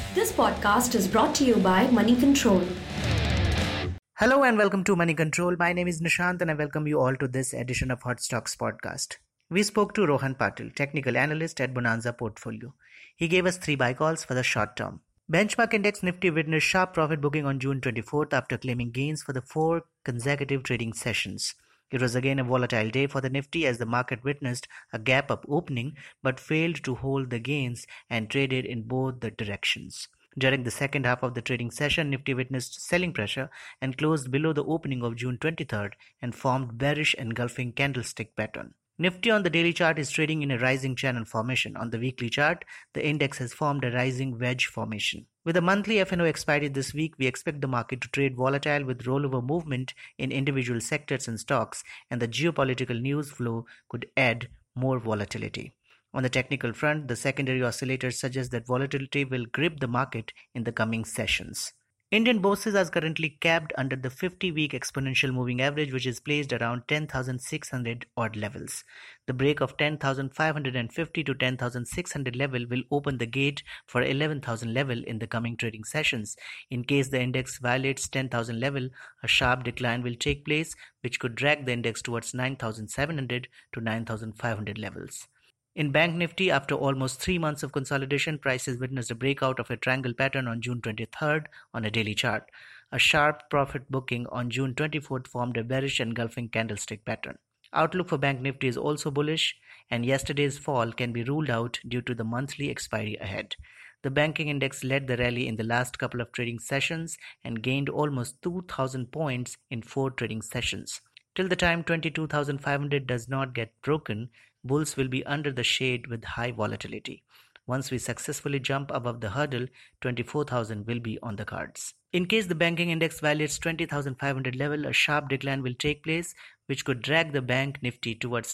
This podcast is brought to you by Money Control. Hello and welcome to Money Control. My name is Nishant and I welcome you all to this edition of Hot Stocks podcast. We spoke to Rohan Patil, technical analyst at Bonanza Portfolio. He gave us 3 buy calls for the short term. Benchmark Index Nifty witnessed sharp profit booking on June 24th after claiming gains for the 4 consecutive trading sessions. It was again a volatile day for the Nifty as the market witnessed a gap-up opening but failed to hold the gains and traded in both the directions. During the second half of the trading session, Nifty witnessed selling pressure and closed below the opening of June 23rd and formed bearish engulfing candlestick pattern. Nifty on the daily chart is trading in a rising channel formation. On the weekly chart, the index has formed a rising wedge formation. With the monthly F&O expiry this week, we expect the market to trade volatile with rollover movement in individual sectors and stocks, and the geopolitical news flow could add more volatility. On the technical front, the secondary oscillators suggest that volatility will grip the market in the coming sessions. Indian BOSEs are currently capped under the 50-week exponential moving average, which is placed around 10,600 odd levels. The break of 10,550 to 10,600 level will open the gate for 11,000 level in the coming trading sessions. In case the index violates 10,000 level, a sharp decline will take place, which could drag the index towards 9,700 to 9,500 levels. In Bank Nifty, after almost 3 months of consolidation, prices witnessed a breakout of a triangle pattern on June 23rd on a daily chart. A sharp profit booking on June 24th formed a bearish engulfing candlestick pattern. Outlook for Bank Nifty is also bullish, and yesterday's fall can be ruled out due to the monthly expiry ahead. The banking index led the rally in the last couple of trading sessions and gained almost 2,000 points in 4 trading sessions. Till the time 22,500 does not get broken, bulls will be under the shade with high volatility. Once we successfully jump above the hurdle, 24,000 will be on the cards. In case the banking index violates 20,500 level, a sharp decline will take place, which could drag the bank nifty towards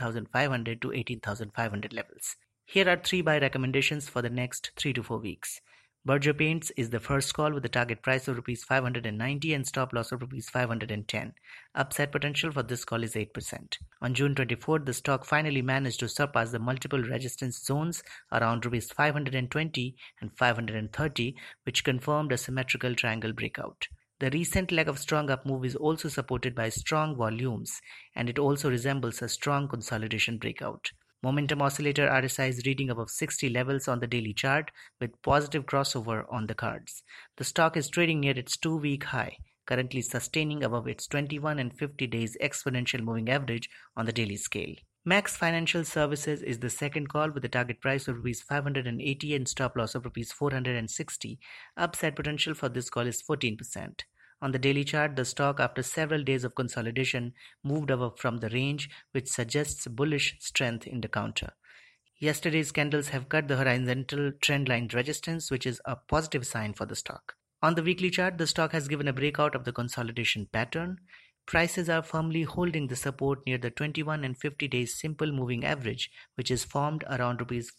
19,500 to 18,500 levels. Here are 3 buy recommendations for the next 3 to 4 weeks. Berger Paints is the first call with a target price of Rs 590 and stop loss of Rs 510. Upside potential for this call is 8%. On June 24th, the stock finally managed to surpass the multiple resistance zones around Rs 520 and 530, which confirmed a symmetrical triangle breakout. The recent leg of strong up move is also supported by strong volumes, and it also resembles a strong consolidation breakout. Momentum oscillator RSI is reading above 60 levels on the daily chart with positive crossover on the cards. The stock is trading near its 2-week high, currently sustaining above its 21 and 50 days exponential moving average on the daily scale. Max Financial Services is the second call with a target price of Rs 580 and stop loss of Rs 460. Upside potential for this call is 14%. On the daily chart, the stock, after several days of consolidation, moved up from the range, which suggests bullish strength in the counter. Yesterday's candles have cut the horizontal trendline resistance, which is a positive sign for the stock. On the weekly chart, the stock has given a breakout of the consolidation pattern. Prices are firmly holding the support near the 21 and 50 days simple moving average, which is formed around Rs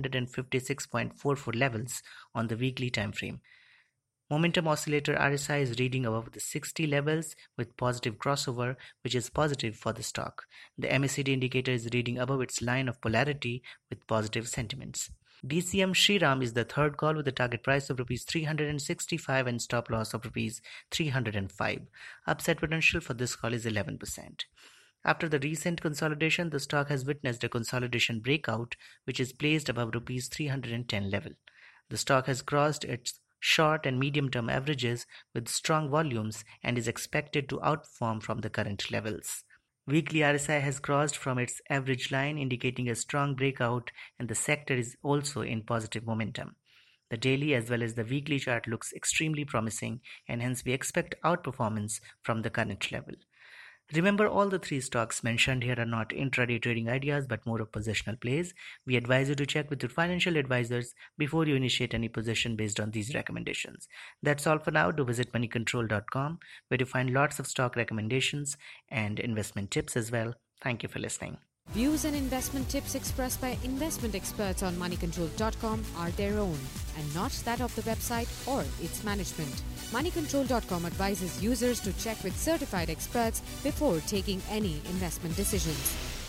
456.44 levels on the weekly time frame. Momentum oscillator RSI is reading above the 60 levels with positive crossover, which is positive for the stock. The MACD indicator is reading above its line of polarity with positive sentiments. DCM Shriram is the third call with a target price of Rs 365 and stop loss of Rs 305. Upside potential for this call is 11%. After the recent consolidation, the stock has witnessed a consolidation breakout, which is placed above Rs 310 level. The stock has crossed its short and medium-term averages with strong volumes and is expected to outperform from the current levels. Weekly RSI has crossed from its average line, indicating a strong breakout, and the sector is also in positive momentum. The daily as well as the weekly chart looks extremely promising, and hence we expect outperformance from the current level. Remember, all the 3 stocks mentioned here are not intraday trading ideas but more of positional plays. We advise you to check with your financial advisors before you initiate any position based on these recommendations. That's all for now. Do visit moneycontrol.com, where you find lots of stock recommendations and investment tips as well. Thank you for listening. Views and investment tips expressed by investment experts on moneycontrol.com are their own and not that of the website or its management. Moneycontrol.com advises users to check with certified experts before taking any investment decisions.